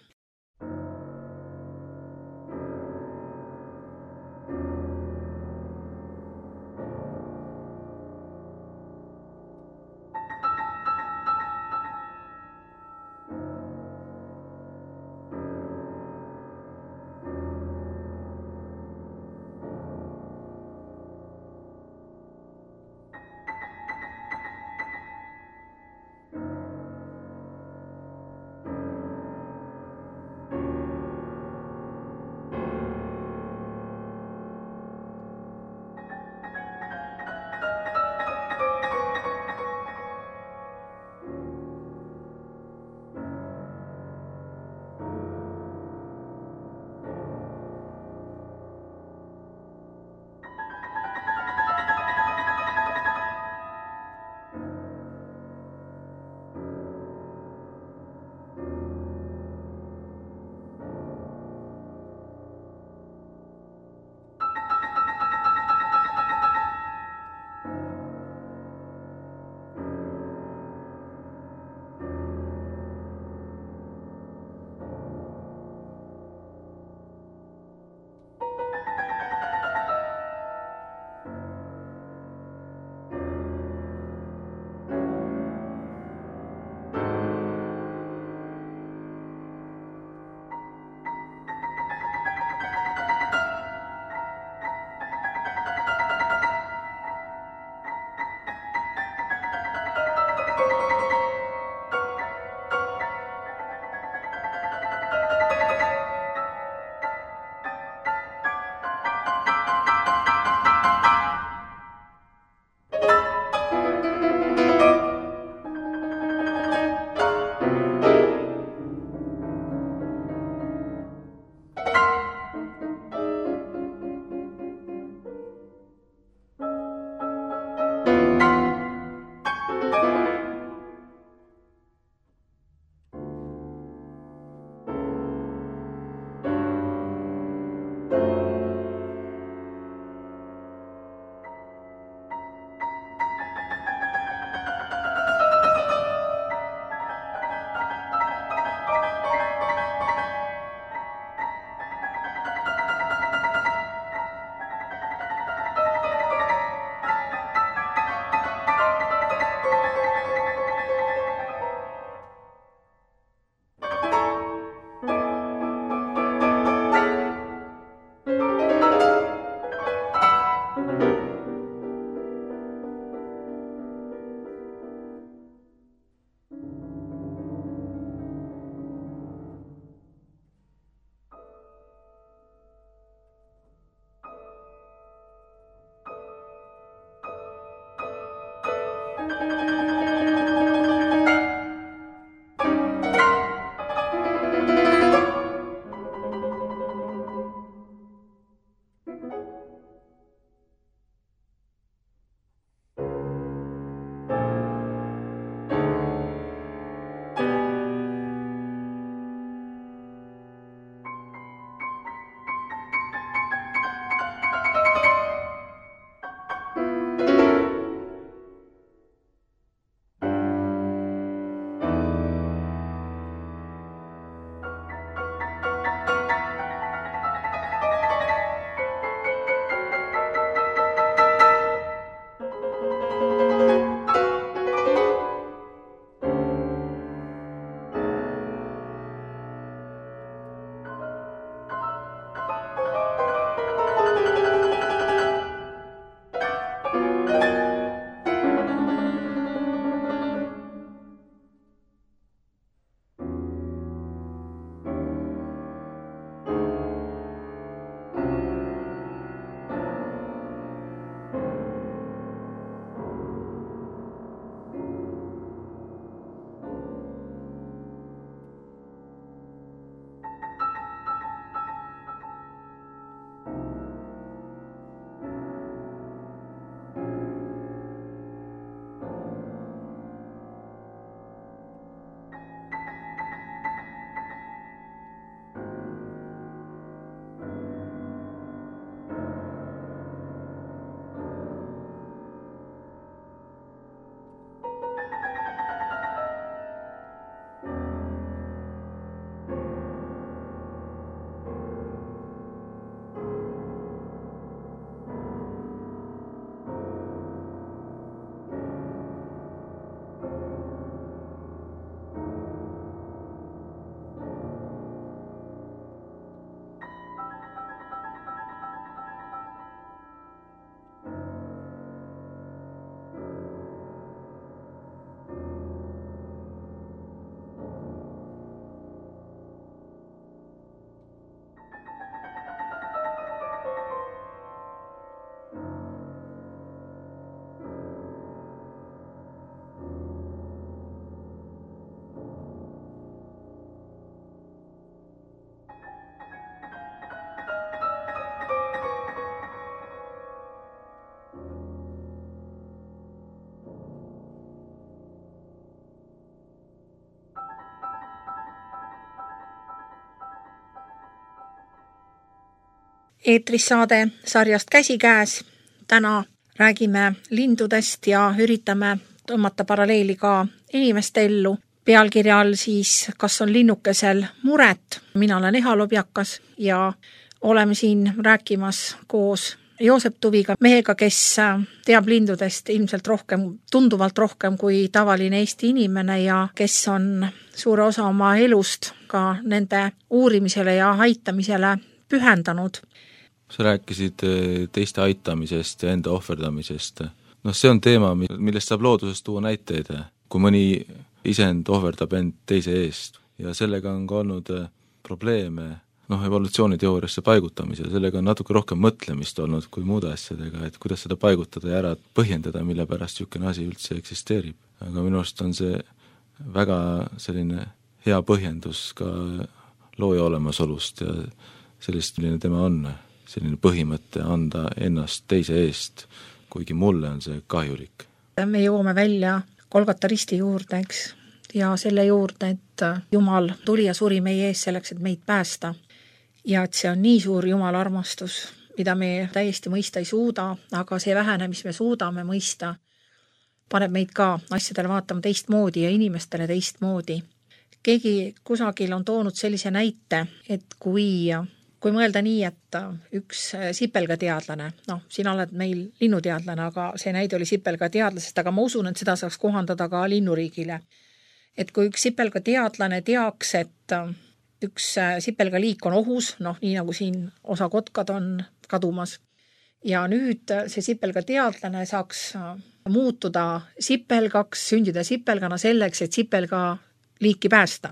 eetris saade sarjast Käsikäes. Täna räägime lindudest ja üritame tõmmata paralleeli ka inimeste ellu. Pealkirja all siis, kas on linnukesel muret. Mina olen Eha Lobjakas ja oleme siin rääkimas koos Joosep Tuviga, mehega, kes teab lindudest ilmselt rohkem, tunduvalt rohkem kui tavaline Eesti inimene ja kes on suure osa oma elust ka nende uurimisele ja aitamisele pühendanud. Sa rääkisid teiste aitamisest ja enda ohverdamisest. No see on teema, millest saab loodusest tuua näiteid, kui mõni isend ohverdab end teise eest ja sellega on ka olnud probleeme noh, evolutsiooniteooriasse paigutamisel, sellega on natuke rohkem mõtlemist olnud kui muude asjadega, et kuidas seda paigutada ja ära põhjendada, mille pärast niisugune asi üldse eksisteerib. Aga minu arust on see väga selline hea põhjendus ka looja olemasolust ja sellist, milline tema on, selline põhimõte anda ennast teise eest, kuigi mulle on see kahjulik. Me jõuame välja Golgata risti juurde, eks, ja selle juurde, et Jumal tuli ja suri meie ees selleks, et meid päästa. Ja et see on nii suur Jumala armastus, mida me täiesti mõista ei suuda, aga see vähene, mis me suudame mõista, paneb meid ka asjadele vaatama teistmoodi ja inimestele teistmoodi. Keegi kusagil on toonud sellise näite, et kui, kui mõelda nii, et üks sipelgateadlane, noh, sina oled meil linnuteadlane, aga see näide oli sipelgateadlasest, aga ma usun, et seda saaks kohandada ka linnuriigile. Et kui üks sipelgateadlane teaks, et üks sipelgaliik on ohus, noh, nii nagu siin osa kotkad on kadumas. Ja nüüd see sipelgateadlane saaks muutuda sipelgaks, sündida sipelgana selleks, et sipelga liiki päästa.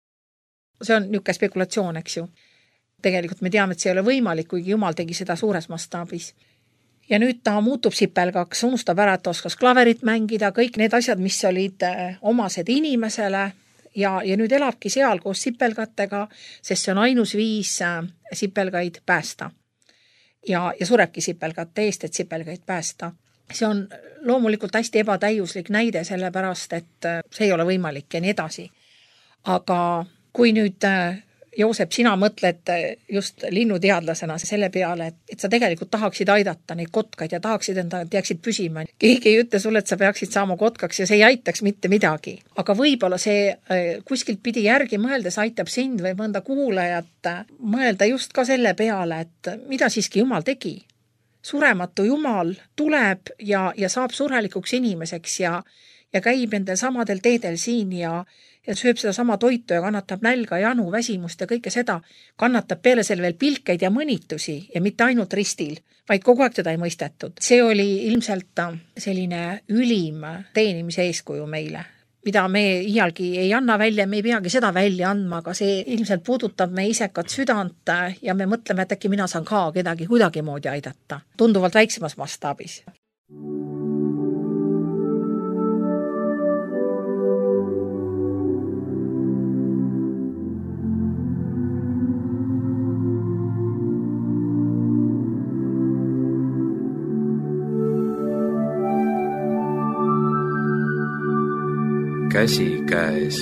See on niisugune spekulatsioon, eks ju. Tegelikult me teame, et see ei ole võimalik, kuigi Jumal tegi seda suures mastaabis. Ja nüüd ta muutub sipelgaks, unustab ära, et oskas klaverit mängida, kõik need asjad, mis olid omased inimesele, Ja, ja nüüd elabki seal koos sipelgatega, sest see on ainus viis sipelgaid päästa. Ja, ja surebki sipelgate eest, et sipelgaid päästa. See on loomulikult hästi ebatäiuslik näide, sellepärast, et see ei ole võimalik ja nii edasi. Aga kui nüüd Joosep, sina mõtled just linnuteadlasena selle peale, et, et sa tegelikult tahaksid aidata neid kotkaid ja tahaksid enda, et jääksid püsima. Keegi ei ütle sulle, et sa peaksid saama kotkaks ja see ei aitaks mitte midagi. Aga võib-olla see kuskilt pidi järgi mõeldes aitab sind või mõnda kuulajat mõelda just ka selle peale, et mida siiski Jumal tegi. Surematu Jumal tuleb ja, ja saab surelikuks inimeseks ja, ja käib nendel samadel teedel siin ja ja sööb seda sama toitu ja kannatab nälga, janu, väsimust ja kõike seda, kannatab peale selle veel pilkeid ja mõnitusi ja mitte ainult ristil, vaid kogu aeg teda ei mõistetud. See oli ilmselt selline ülim teenimise eeskuju meile, mida me iialgi ei anna välja, me ei peagi seda välja andma, aga see ilmselt puudutab me isekat südant ja me mõtleme, et äkki mina saan ka kedagi kuidagi moodi aidata, tunduvalt väiksemas mastaabis. Käsikäes.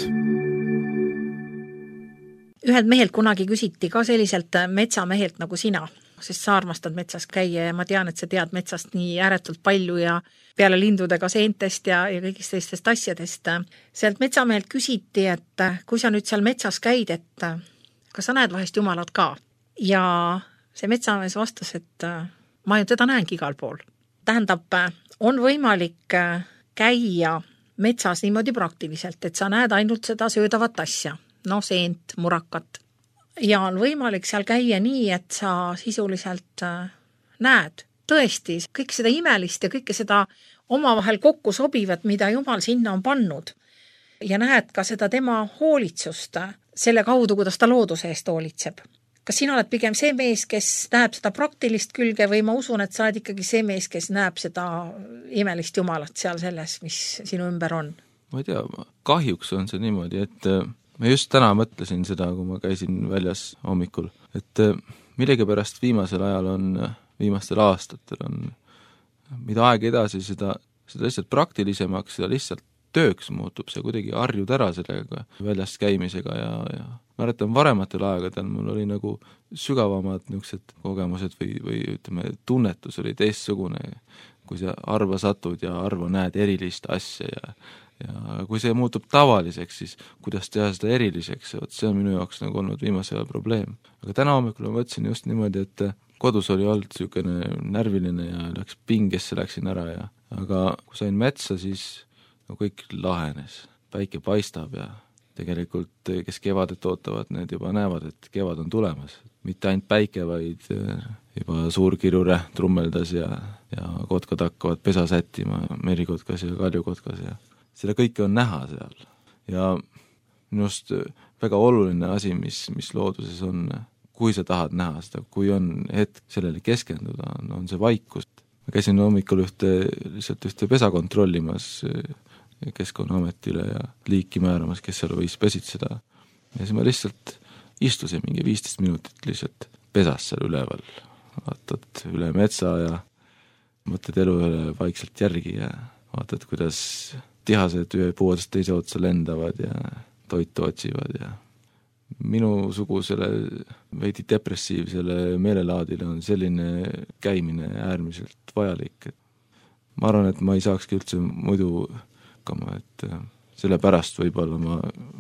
Ühelt mehelt kunagi küsiti ka selliselt metsamehelt nagu sina, sest sa armastad metsas käia ja ma tean, et sa tead metsast nii ääretult palju ja peale lindudega seentest ja, ja kõigist teistest asjadest. Sealt metsamehelt küsiti, et kui sa nüüd seal metsas käid, et kas sa näed vahest Jumalat ka? Ja see metsamees vastas, et ma ju teda näengi igal pool. Tähendab, on võimalik käia metsas niimoodi praktiliselt, et sa näed ainult seda söödavat asja, no seent, murakat. Ja on võimalik seal käia nii, et sa sisuliselt näed tõesti kõik seda imelist ja kõike seda omavahel kokku sobivat, mida Jumal sinna on pannud. Ja näed ka seda tema hoolitsust selle kaudu, kuidas ta looduse eest hoolitseb. Kas sina oled pigem see mees, kes näeb seda praktilist külge või ma usun, et sa oled ikkagi see mees, kes näeb seda imelist Jumalat seal selles, mis sinu ümber on? Ma ei tea, kahjuks on see niimoodi, et ma just täna mõtlesin seda, kui ma käisin väljas hommikul, et millegipärast viimasel ajal on, viimastel aastatel on, mida aeg edasi, seda, seda lihtsalt praktilisemaks, seda lihtsalt tööks muutub, see kuidagi harjud ära sellega väljast käimisega ja, ja mäletan varematel aegadel mul oli nagu sügavamad niisugused kogemused või, või ütleme, tunnetus oli teistsugune, kui sa harva satud ja harva näed erilist asja ja ja kui see muutub tavaliseks, siis kuidas teha seda eriliseks, et see on minu jaoks nagu olnud viimase ajal probleem. Aga täna hommikul ma mõtlesin just niimoodi, et kodus oli olnud niisugune närviline ja läks pingesse, läksin ära ja aga kui sain metsa, siis no kõik lahenes, päike paistab ja tegelikult kes kevadet ootavad, need juba näevad, et kevad on tulemas. Mitte ainult päike, vaid juba suurkirure trummeldas ja, ja kotkad hakkavad pesa sättima, merikotkas ja kaljukotkas ja seda kõike on näha seal. Ja minust väga oluline asi, mis, mis looduses on, kui sa tahad näha seda, kui on hetk sellele keskenduda, on, on see vaikus. Ma käisin hommikul ühte, lihtsalt ühte pesa kontrollimas Keskkonnaametile ja liiki määramas, kes seal võis pesitseda. Ja siis ma lihtsalt istusin mingi viisteist minutit lihtsalt pesas seal üleval. Vaatad üle metsa ja mõtled elu üle vaikselt järgi ja vaatad, kuidas tihased ühe puudest teise otsa lendavad ja toitu otsivad ja minusugusele veidi depressiivsele meelelaadile on selline käimine äärmiselt vajalik. Ma arvan, et ma ei saakski üldse muidu hakkama, et sellepärast võib-olla ma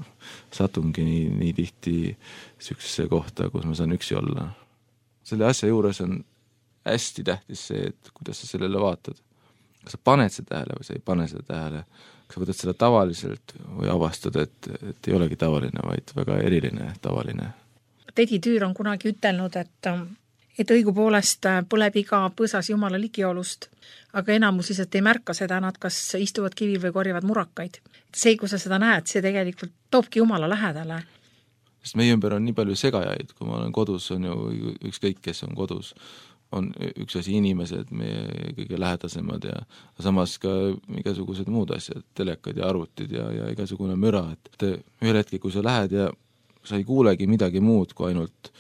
satungi nii, nii tihti sellisesse kohta, kus ma saan üksi olla. Selle asja juures on hästi tähtis see, et kuidas sa sellele vaatad. Kas sa paned seda tähele või sa ei pane seda tähele, kas sa võtad seda tavaliselt või avastad, et, et ei olegi tavaline, vaid väga eriline tavaline. Tedi Tüür on kunagi ütelnud, et, et õigupoolest põleb iga põsas jumala ligiolust, aga enamus lihtsalt ei märka seda, nad kas istuvad kivi või korjavad murakaid. See, kui sa seda näed, see tegelikult toobki jumala lähedale. Sest meie ümber on nii palju segajaid, kui ma olen kodus, on ju ükskõik, kes on kodus. On üks asi inimesed, meie kõige lähedasemad ja samas ka igasugused muud asjad, telekad ja arvutid ja, ja igasugune müra, et ühel hetkel, kui sa lähed ja sa ei kuulegi midagi muud kui ainult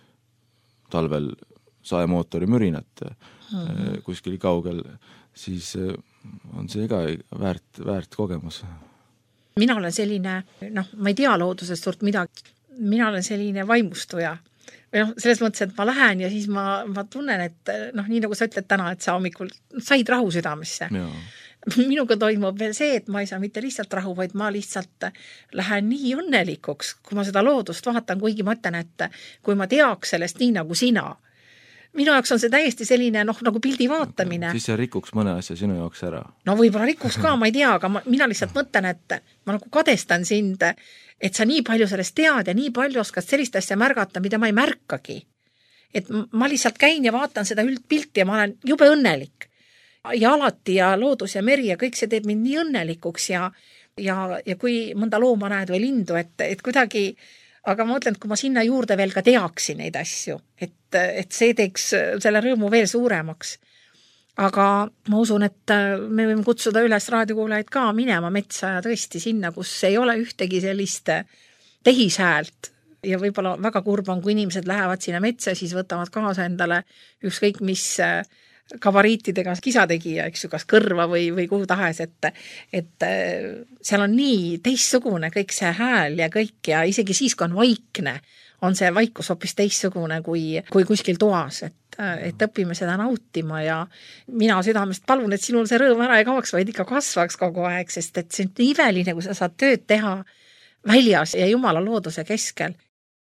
talvel saemootori mürinat mm-hmm. kuskil kaugel, siis on see ka väärt, väärt kogemus. Mina olen selline, noh, ma ei tea loodusest suurt midagi, mina olen selline vaimustuja. Või noh, selles mõttes, et ma lähen ja siis ma, ma tunnen, et noh, nii nagu sa ütled täna, et sa hommikul said rahu südamesse. Minuga toimub veel see, et ma ei saa mitte lihtsalt rahu, vaid ma lihtsalt lähen nii õnnelikuks, kui ma seda loodust vaatan, kuigi ma ütlen, et kui ma teaks sellest nii nagu sina. Minu jaoks on see täiesti selline, noh, nagu pildi vaatamine. Siis see rikuks mõne asja sinu jaoks ära. No võib-olla rikuks ka, ma ei tea, aga ma, mina lihtsalt mõtlen, et ma nagu kadestan sind, et sa nii palju sellest tead ja nii palju oskad sellist asja märgata, mida ma ei märkagi. Et ma lihtsalt käin ja vaatan seda üldpilti ja ma olen jube õnnelik. Ja alati ja loodus ja meri ja kõik see teeb mind nii õnnelikuks ja, ja, ja kui mõnda looma näed või lindu, et, et kuidagi, aga ma mõtlen, et kui ma sinna juurde veel ka teaksin neid asju, et, et see teeks selle rõõmu veel suuremaks. Aga ma usun, et me võime kutsuda üles raadiokuulajaid ka minema metsa ja tõesti sinna, kus ei ole ühtegi sellist tehishäält ja võib-olla väga kurb on, kui inimesed lähevad sinna metsa, siis võtavad kaasa endale ükskõik mis kabariitidega kisategija, eks ju, kas kõrva või, või kuhu tahes, et, et seal on nii teistsugune kõik see hääl ja kõik ja isegi siis, kui on vaikne, on see vaikus hoopis teistsugune kui, kui kuskil toas, et, et õpime seda nautima ja mina südamest palun, et sinul see rõõm ära ei kaoks, vaid ikka kasvaks kogu aeg, sest et see on imeline, kui sa saad tööd teha väljas ja jumala looduse keskel.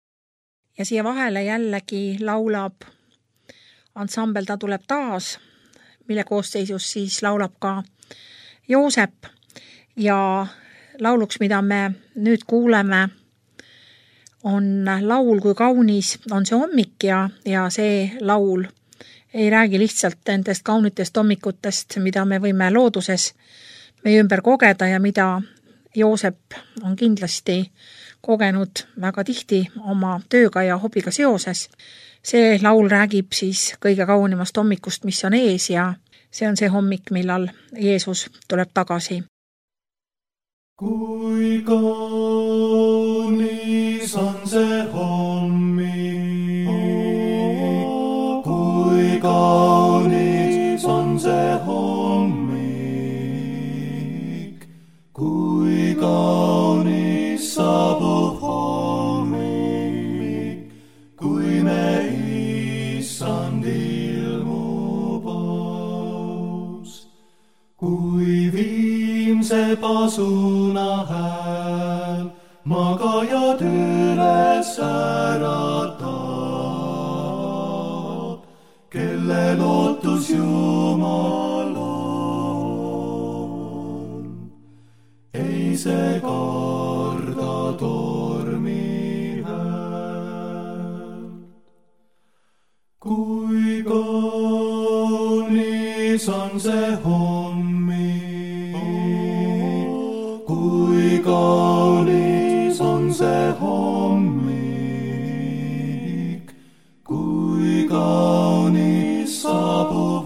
Ja siia vahele jällegi laulab ansambel Ta tuleb taas, mille koosseisus siis laulab ka Joosep ja lauluks, mida me nüüd kuuleme, on laul Kui kaunis on see hommik ja, ja see laul ei räägi lihtsalt nendest kaunitest hommikutest, mida me võime looduses meie ümber kogeda ja mida Joosep on kindlasti kogenud väga tihti oma tööga ja hobiga seoses. See laul räägib siis kõige kaunimast hommikust, mis on ees ja see on see hommik, millal Jeesus tuleb tagasi. Kui kaunis on see hommik, kui kaunis on see hommik, kui see pasuna hääl magajad üles äratab, kelle lootus Jumal on. Ei see karda tormi hääl. Kui kaunis on see hommik, kui kaunis on see hommik, kui kaunis saabub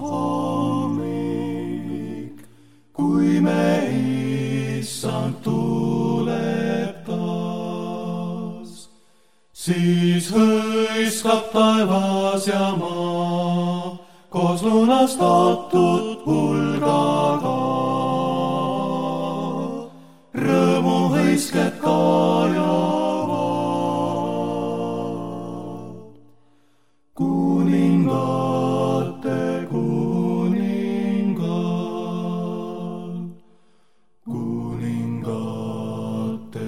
hommik, kui me issand tuleb taas. Siis hõiskab taevas ja maa koos lunastatud hulgaga. Rõõmu hõisked kajavad. Kuningate kuningal, kuningate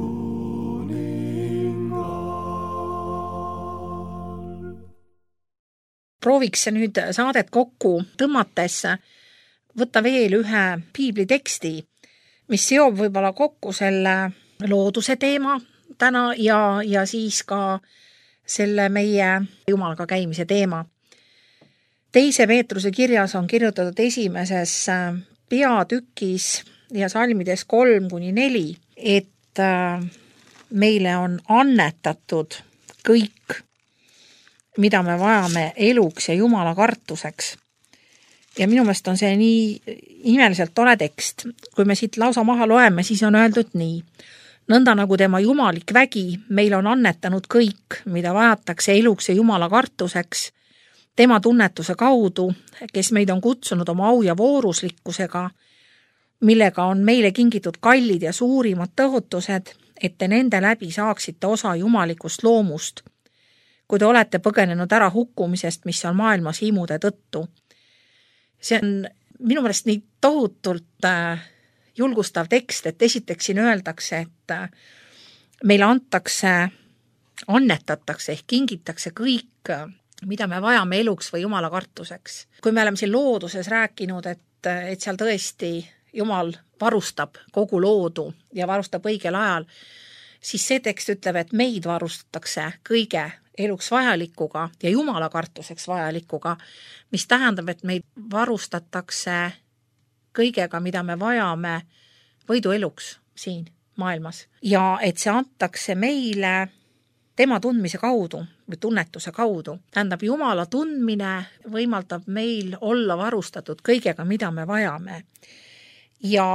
kuningal. Prooviks nüüd saadet kokku tõmmates võtta veel ühe piibliteksti, mis seob võib-olla kokku selle looduse teema täna ja, ja siis ka selle meie Jumalaga käimise teema. Teise Peetruse kirjas on kirjutatud esimeses peatükis ja salmides kolm kuni neli, et meile on annetatud kõik, mida me vajame eluks ja Jumala kartuseks. Ja minu meelest on see nii imeliselt tore tekst. Kui me siit lausa maha loeme, siis on öeldud nii. Nõnda nagu tema jumalik vägi, meil on annetanud kõik, mida vajatakse eluks ja Jumala kartuseks, tema tunnetuse kaudu, kes meid on kutsunud oma au ja vooruslikkusega, millega on meile kingitud kallid ja suurimad tõotused, et te nende läbi saaksite osa jumalikust loomust, kui te olete põgenenud ära hukkumisest, mis on maailmas himude tõttu. See on minu meelest nii tohutult julgustav tekst, et esiteks siin öeldakse, et meile antakse, annetatakse ehk kingitakse kõik, mida me vajame eluks või Jumala kartuseks. Kui me oleme siin looduses rääkinud, et, et seal tõesti Jumal varustab kogu loodu ja varustab õigel ajal, siis see tekst ütleb, et meid varustatakse kõige eluks vajalikuga ja Jumala kartuseks vajalikuga, mis tähendab, et meid varustatakse kõigega, mida me vajame võidu eluks siin maailmas. Ja et see antakse meile tema tundmise kaudu või tunnetuse kaudu. Tähendab, Jumala tundmine võimaldab meil olla varustatud kõigega, mida me vajame. Ja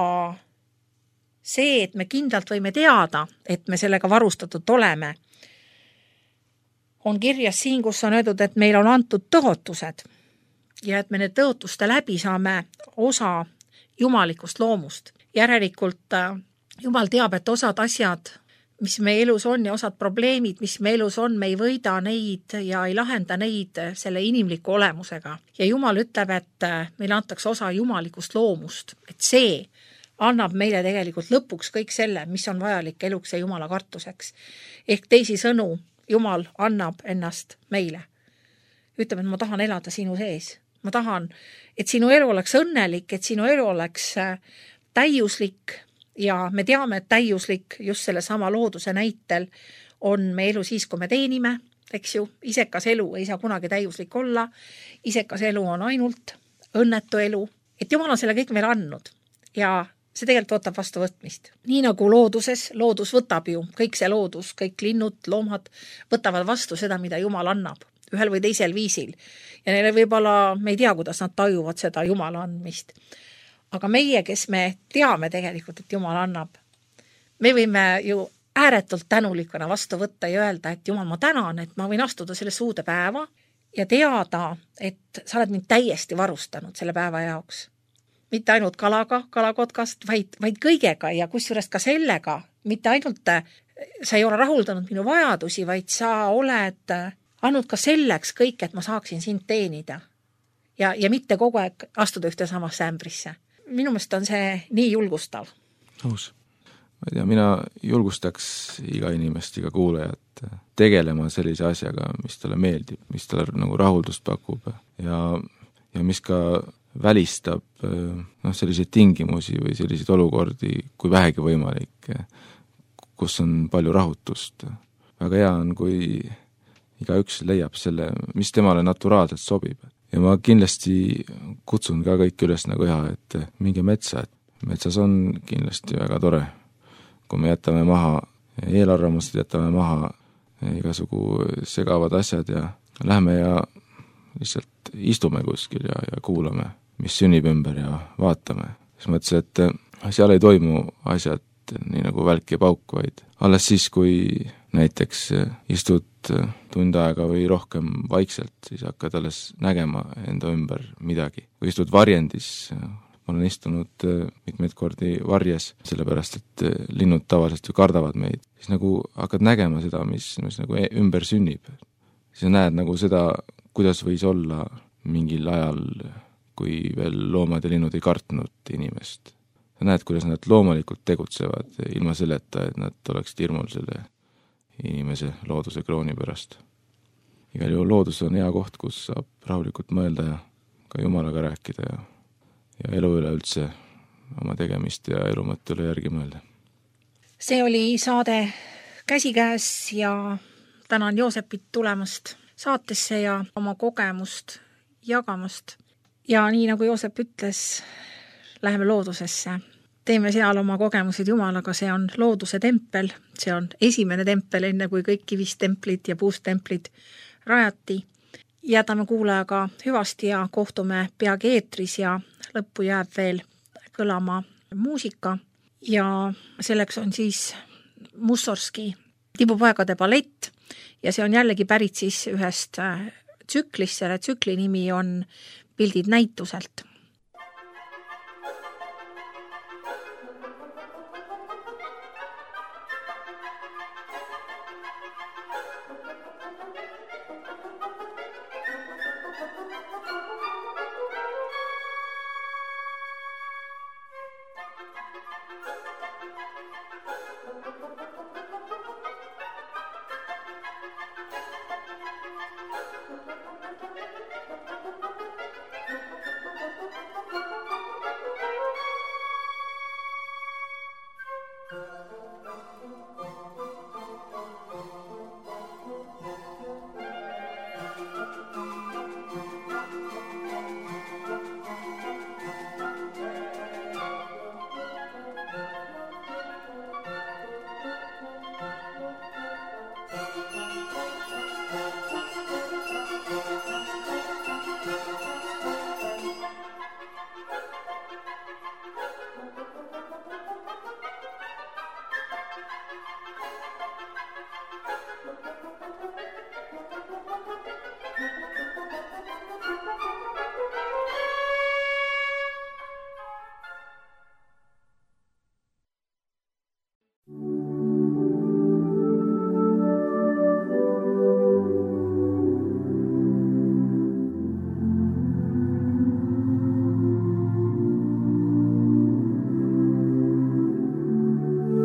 see, et me kindlalt võime teada, et me sellega varustatud oleme, on kirjas siin, kus on öeldud, et meil on antud tõotused ja et me need tõotuste läbi saame osa jumalikust loomust. Järelikult Jumal teab, et osad asjad, mis meie elus on ja osad probleemid, mis meie elus on, me ei võida neid ja ei lahenda neid selle inimliku olemusega. Ja Jumal ütleb, et meile antakse osa jumalikust loomust, et see annab meile tegelikult lõpuks kõik selle, mis on vajalik eluks ja Jumala kartuseks. Ehk teisi sõnu, Jumal annab ennast meile. Ütleb, et ma tahan elada sinu sees. Ma tahan, et sinu elu oleks õnnelik, et sinu elu oleks täiuslik ja me teame, et täiuslik just selle sama looduse näitel on me elu siis, kui me teenime, eks ju, isekas elu ei saa kunagi täiuslik olla, isekas elu on ainult õnnetu elu, et Jumal on selle kõik meile andnud ja see tegelikult võtab vastu võtmist. Nii nagu looduses, loodus võtab ju, kõik see loodus, kõik linnud, loomad võtavad vastu seda, mida Jumal annab, ühel või teisel viisil. Ja neile võib-olla, me ei tea, kuidas nad tajuvad seda Jumala andmist. Aga meie, kes me teame tegelikult, et Jumal annab, me võime ju ääretult tänulikuna vastu võtta ja öelda, et Jumal, ma tänan, et ma võin astuda selle suude päeva ja teada, et sa oled mind täiesti varustanud selle päeva jaoks. Mitte ainult kalaga, kalakotkast, vaid, vaid kõigega ja kusjuures ka sellega, mitte ainult sa ei ole rahuldanud minu vajadusi, vaid sa oled andnud ka selleks kõik, et ma saaksin sind teenida ja, ja mitte kogu aeg astuda ühte samasse ämbrisse. minu meelest on see nii julgustav. Nõus. Ma ei tea, mina julgustaks iga inimest, iga kuulajat tegelema sellise asjaga, mis talle meeldib, mis talle nagu rahuldust pakub ja, ja mis ka välistab noh, selliseid tingimusi või selliseid olukordi, kui vähegi võimalik, kus on palju rahutust. Väga hea on, kui igaüks leiab selle, mis temale naturaalselt sobib. Ja ma kindlasti kutsun ka kõik üles nagu hea, et minge metsa, et metsas on kindlasti väga tore. Kui me jätame maha eelarvamused, jätame maha igasugu segavad asjad ja lähme ja lihtsalt istume kuskil ja, ja kuulame, mis sünnib ümber ja vaatame. Siis mõtlesin, et seal ei toimu asjad nii nagu välk ja pauk, vaid alles siis, kui näiteks istud tund aega või rohkem vaikselt, siis hakkad alles nägema enda ümber midagi. Kui istud varjendis, ma olen istunud mitmeid kordi varjes, sellepärast, et linnud tavaliselt ju kardavad meid, siis nagu hakkad nägema seda, mis, mis nagu ümber sünnib. Siis näed nagu seda, kuidas võis olla mingil ajal, kui veel loomad ja linnud ei kartnud inimest. Sa näed, kuidas nad loomulikult tegutsevad ilma selleta, et nad oleksid hirmul selle inimese looduse krooni pärast. Igal juhul loodus on hea koht, kus saab rahulikult mõelda ja ka Jumalaga rääkida ja, ja elu üle üldse oma tegemist ja elu mõtte üle järgi mõelda. See oli saade Käsikäes ja tänan Joosepit tulemast saatesse ja oma kogemust jagamast. Ja nii nagu Joosep ütles, läheme loodusesse. Teeme seal oma kogemused Jumalaga, see on looduse tempel, see on esimene tempel, enne kui kõik kivist templid ja puust templid rajati. Jätame kuulajaga hüvasti ja kohtume peagi eetris ja lõppu jääb veel kõlama muusika ja selleks on siis Mussorgski Tibupoegade ballett ja see on jällegi pärit siis ühest tsüklist, selle tsükli nimi on Pildid näituselt.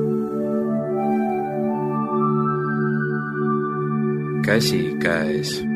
Käsikäes.